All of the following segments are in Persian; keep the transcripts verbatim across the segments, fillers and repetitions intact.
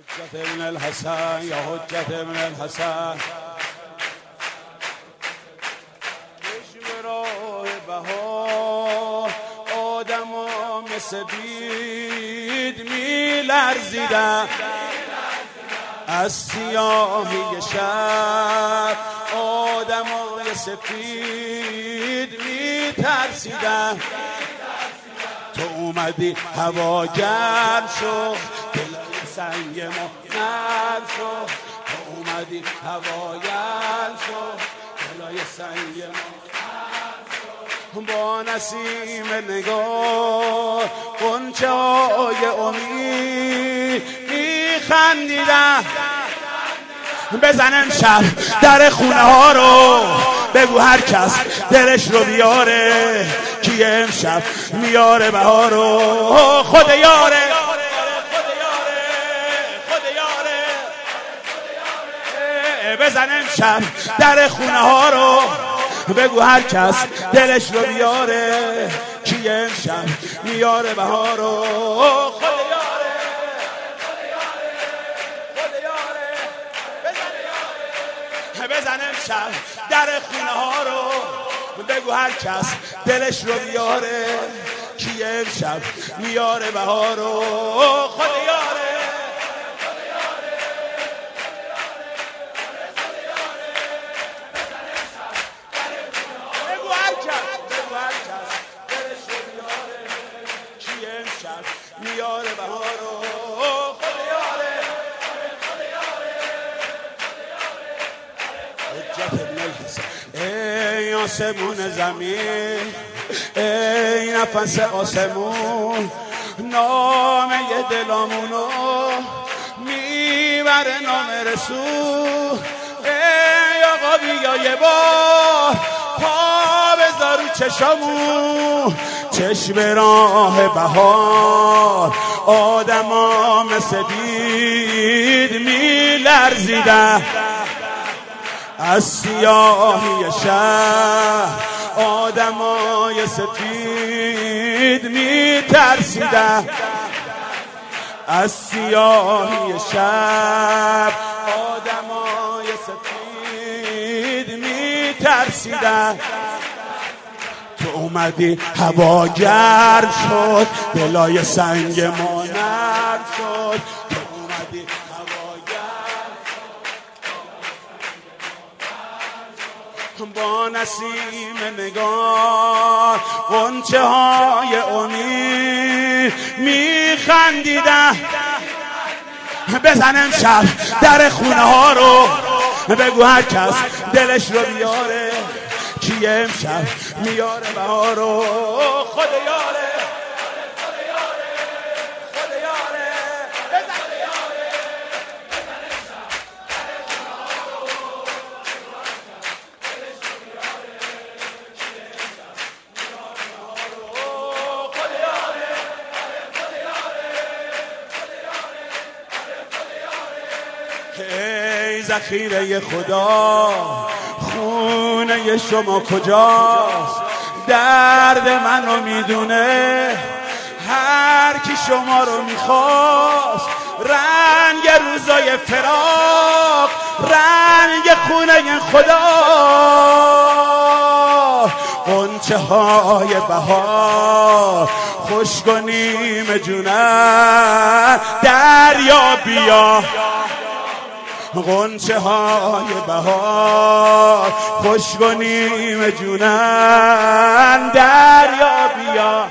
حجت ابن الحسن یا حجت ابن الحسن چشم راه بهار آدم ها مثل بید می لرزیدن از سیاهی شب آدم های سفید می ترسیدن تو اومدی هوا گرم شد دلای سنگ ما نرم شد تو اومدی هوا گرم شد دلای سنگ ما با نسیم نگاه غنچه های امید میخندیدن بزن امشب در خونه ها رو بگو هر کس دلش رو بیاره کیه امشب میاره بهار رو خود یاره بزن امشب در خونه ها رو بگو هر کس دلش رو بیاره کیه امشب میاره بهار رو خود یاره بزن امشب در خونه ها رو بگو هر کس دلش رو بیاره کیه امشب میاره بهار رو خود یاره بگو هر کس بگو هر کس دلش رو بیاره کیه امشب میاره بهار رو خود یاره ای آسمون زمین ای نفس آسمون نامه دلامونو میبره نام رسول ای آقا بیا یه بار پا بذار رو چشمون چشم راه بهار آدما مثل بید میلرزیدن از سیاهی شهر آدمای سفید می ترسیدن از سیاهی شب آدمای سفید می ترسیدن تو اومدی هوا گرم شد دلای سنگ ما نرم شد تو اومدی هوا گرم با نسیم نگاه غنچه های امید میخندیدن بزن امشب در خونه ها رو بگو هر کس دلش رو بیاره کیه امشب میاره بهار رو خود یاره ای ذخیره خدا خونه شما کجاست درد منو میدونه هر کی شما رو میخواست رنگ روزای فراق رنگ خونه خدا غنچه های بهار خشک و نیم جونن دریا بیا غنچه های بهار خشک و نیم جونن دریا بیا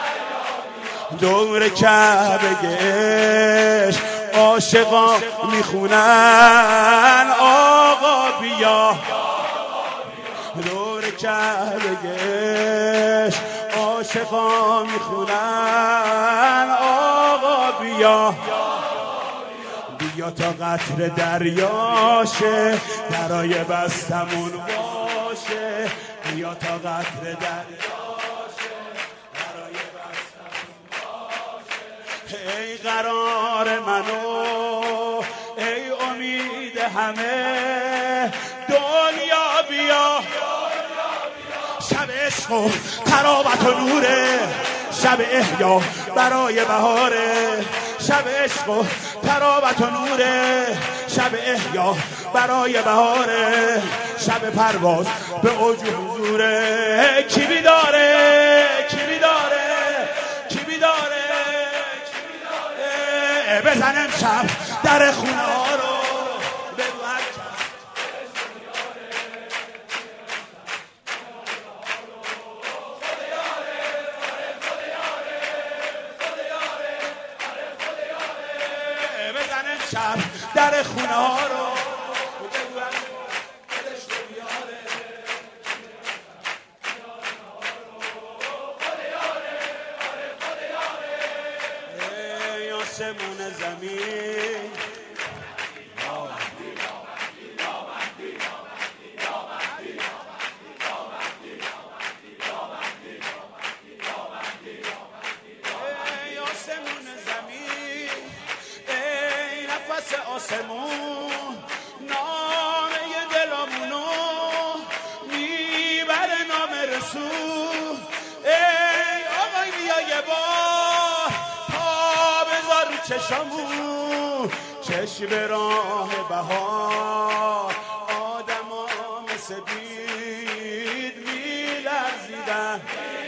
دور کعبه گشت عاشقا میخونن آقا بیا دور کعبه گشت عاشقا میخونن آقا بیا بیا تا قطر دریاشه درای بستمون باشه بیا تا قطر دریاشه درای بستمون باشه ای قرار منو ای امید همه دنیا بیا شب عشق و تراوت و نوره شب احیا برای بهاره شب عشق و تراوت و نوره، شب احیا برای بهاره، شب پرواز به اوج حضوره. کی بیداره کی بیداره کی بیداره کی بیداره بزن امشب در خونه ها رو بگو هر کس بزن امشب در خونه ها رو بگو هر دلش رو بیاره. ای آسمون زمین آسمون نامه دلامونو میبره نام رسول. ای آقای بیا یه بار پا بذار رو چشمون، چشم راه بهار آدما مثل بید میلرزیدن،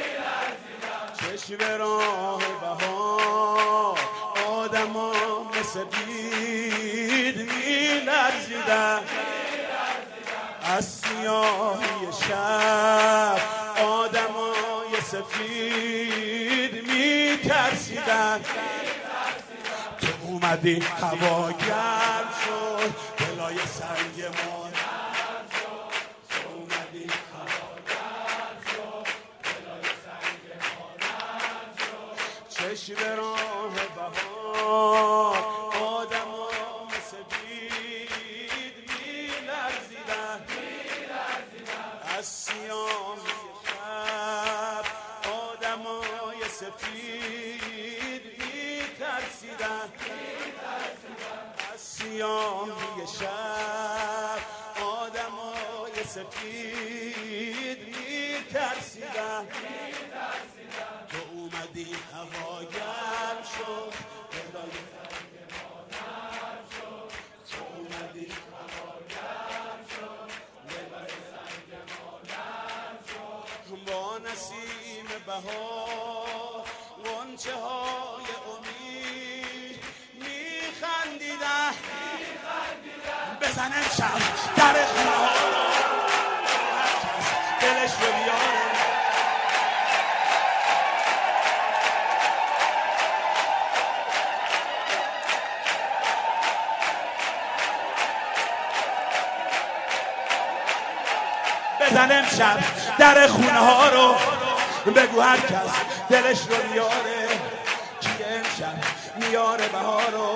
چشم راه بهار آدما مثل بید میلرزیدن، از سیاهی شب آدمای سفید میترسیدن. تو اومدی هوا گرم شد دلای سنگ ما نرم شد، تو اومدی هوا گرم شد دلای سنگ ما نرم شد، چشم راه بهار آدما مثل بید میلرزیدن، از سیاهی شب آدمای سفید میترسیدن، از سیاهی شب آدمای سفید میترسیدن. تو اومدی هوا گرم شد دلای سنگ ما نرم شد، تو اومدی هوا گرم شد دلای سنگ ما نرم شد. با نسیم بهار غنچه های امید میخندیدن، بزن امشب در خونه ها رو هر کس دلش رو بیاره. بزن امشب در خونه ها رو بگو هر کس دلش رو بیاره. کی امشب میاره بهار رو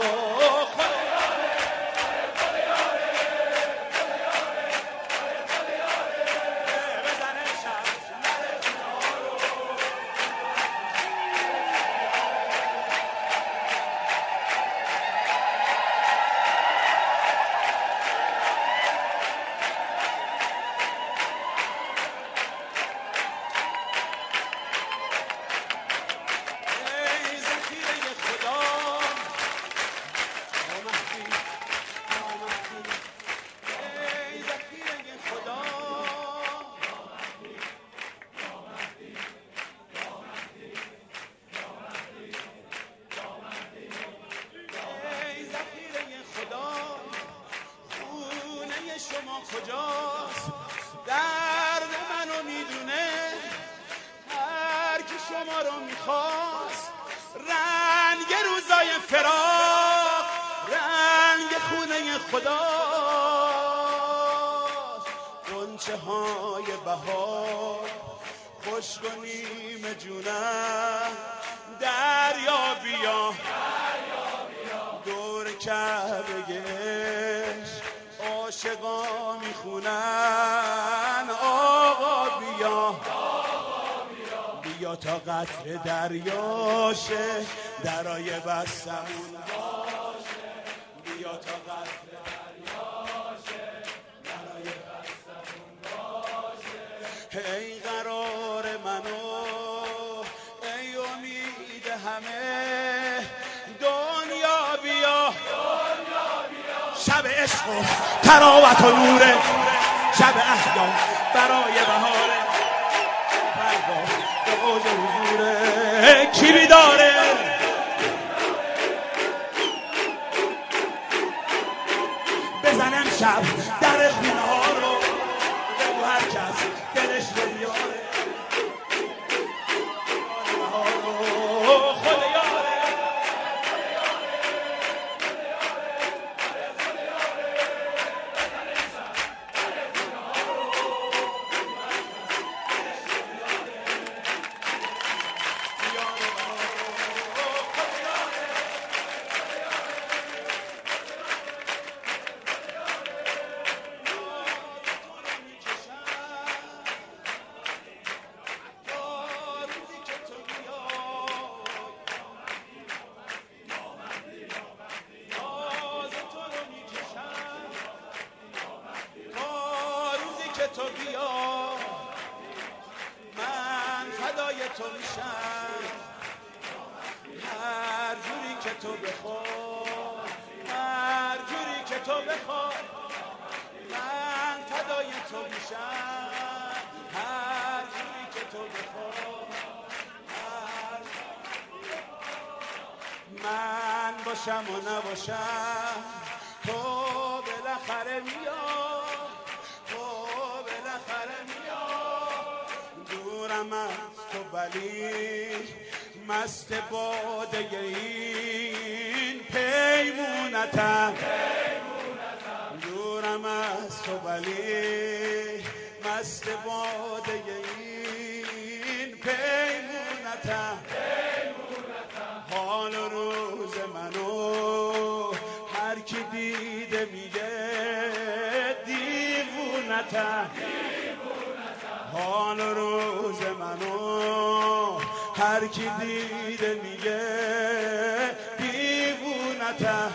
کجاست؟ درد منو میدونه، هر کی شما رو میخواست. رنگ روزای فراق، رنگ خونه خداست. غنچه های بهار خشک و نیمه جونم، دریا بیا دور کعبه‌اش عاشقا میخونن. آقا بیا بیا تا قطر دریاشه درای بستمون باشه. بیا تا قطر دریاشه درای بستمون باشه. ای قرار منو، ای امید همه دنیا شب عشق و تراوت و نوره، شب احیا برای بهاره، پرواز به اوج حضوره. کی بیداره؟ بزن امشب در خونه ها رو، بگو هر کس دلش رو بیاره، خود یاره. تو بیا من فدای تو میشم، هر جوری که تو بخوای، هر جوری که تو بخوای، من فدای تو میشم، هر جوری که تو بخوای. من باشم و نباشم تو بالاخره میای، دورم از تو ولی مست باده این پیمونتم، دورم از تو ولی مست باده این پیمونتم. حال و روز منو هر کی دیده میگه دیوونتم، حال و روز منو هر کی دیده میگه دیوونتم.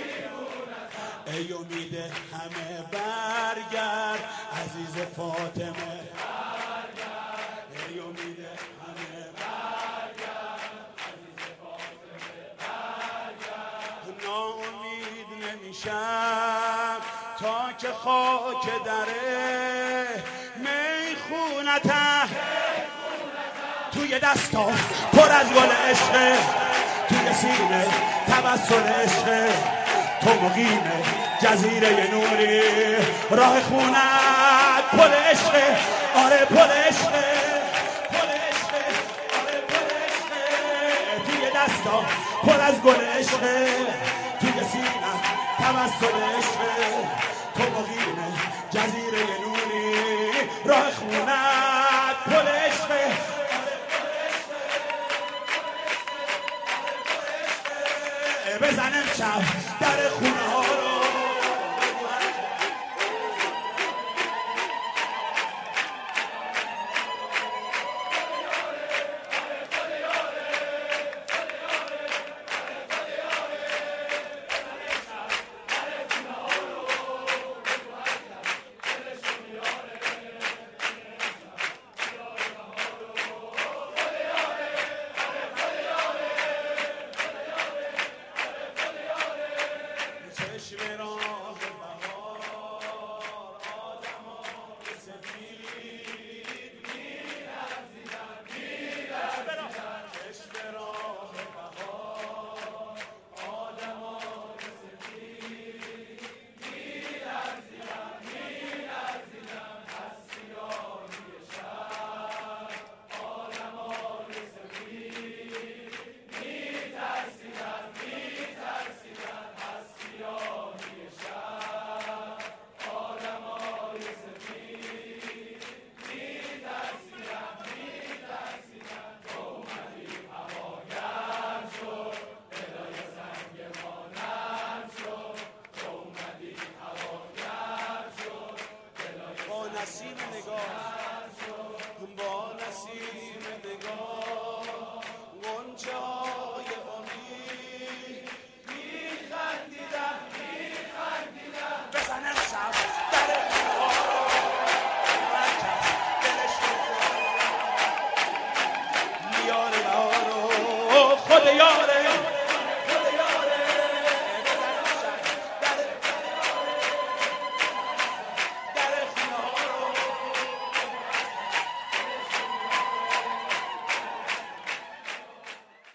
ای امید همه برگرد عزیز فاطمه، ای امید همه برگرد عزیز فاطمه، برگرد. ناامید نمیشم تا که خاک دره میخونتم، توی دستا پر از گل عشقه، توی سینه تبسم عشقه، تو مقیم جزیره نوری، راه خونت پل عشقه، آره پل عشقه، پل عشقه، آره پل عشقه، توی دستا پر از گل عشقه، توی سینه تبسم عشقه، تو مقیم جزیره نوری، راه خونت پل عشقه. بزن امشب در خونه ها رو، چشم را